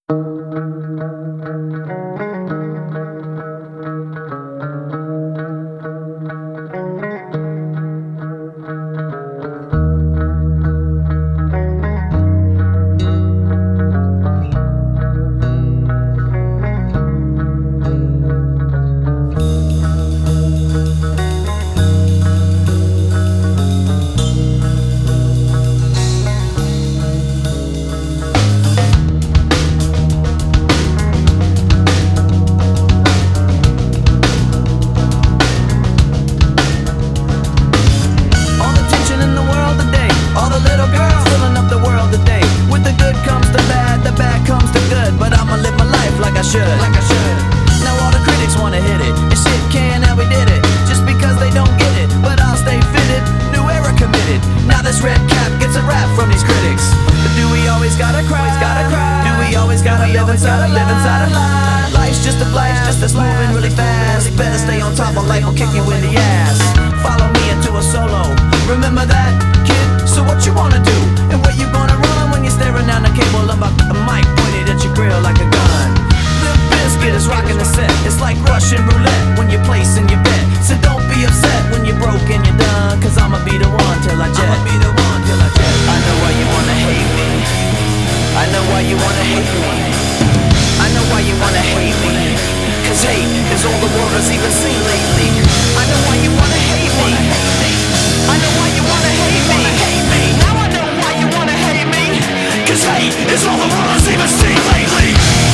Like I should. Now all the critics wanna hit it, and shit can, how we did it, just because they don't get it. But I'll stay fitted, new era committed. Now this red cap gets a rap from these critics. But do we always gotta cry? Do we always gotta live inside a lie? Life's just a blast, just that's moving really fast. Better stay on top of life, will kick you in the ass. Follow me into a solo, remember that, kid? So what you wanna do, and where you gonna run when you're staring down the cable of a mic pointed at your grill like a gun? Biscuit is rocking the set. It's like Russian roulette when you're placing your bet. So don't be upset when you're broke and you're done, cause I'ma be the one till I jet. I know why you wanna hate me. I know why you wanna hate me. I know why you wanna hate me. Cause hate is all the world has even seen lately. I know why you wanna hate me. I know why you wanna hate me. Now I know why you wanna hate me. Cause hate is all the world has even seen lately.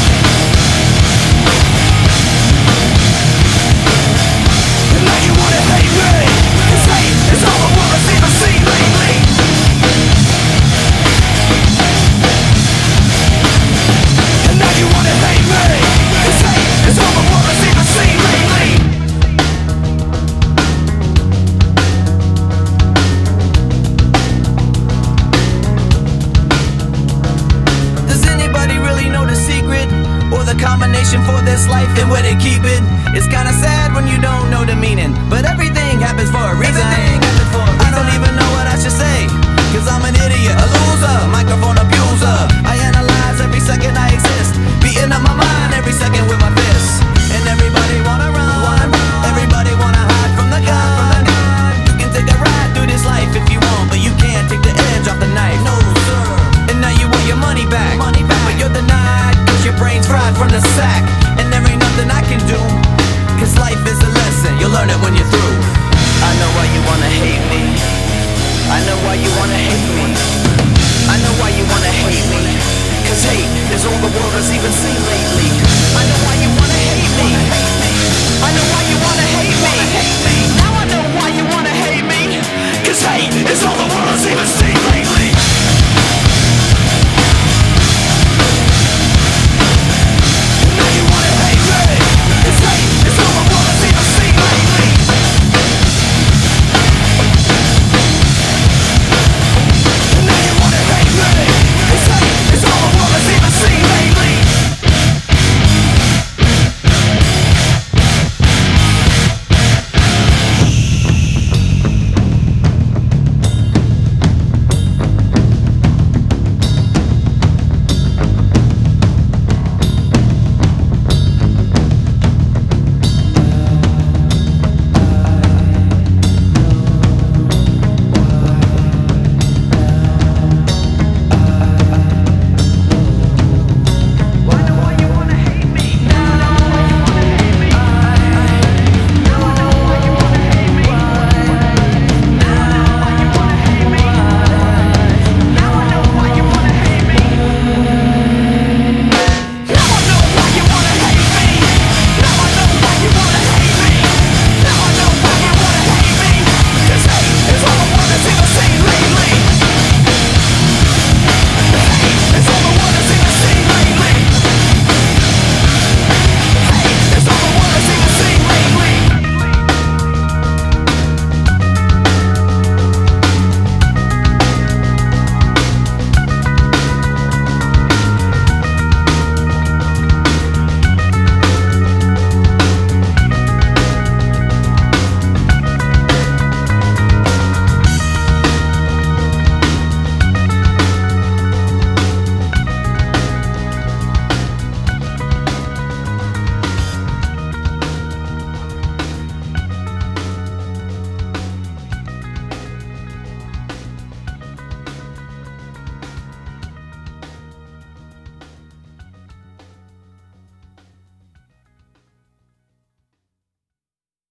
Combination for this life and where they keep it. It's kinda sad when you don't know the meaning, but everything happens for a reason. I don't even know what I should say, cause I'm an idiot, a loser, microphone abuser. I analyze every second I exist, beating up my mind every second with my fists. And everybody wanna run, everybody wanna hide from the gun. You can take a ride through this life if you want, but you can't take the edge off the knife. No sir. And now you want your money back, but you're denied. Your brain's fried from the sack, and there ain't nothing I can do, cause life is a lesson, you'll learn it when you're through. I know why you wanna hate me. I know why you wanna hate me. I know why you wanna hate me. Cause hate is all the world has even seen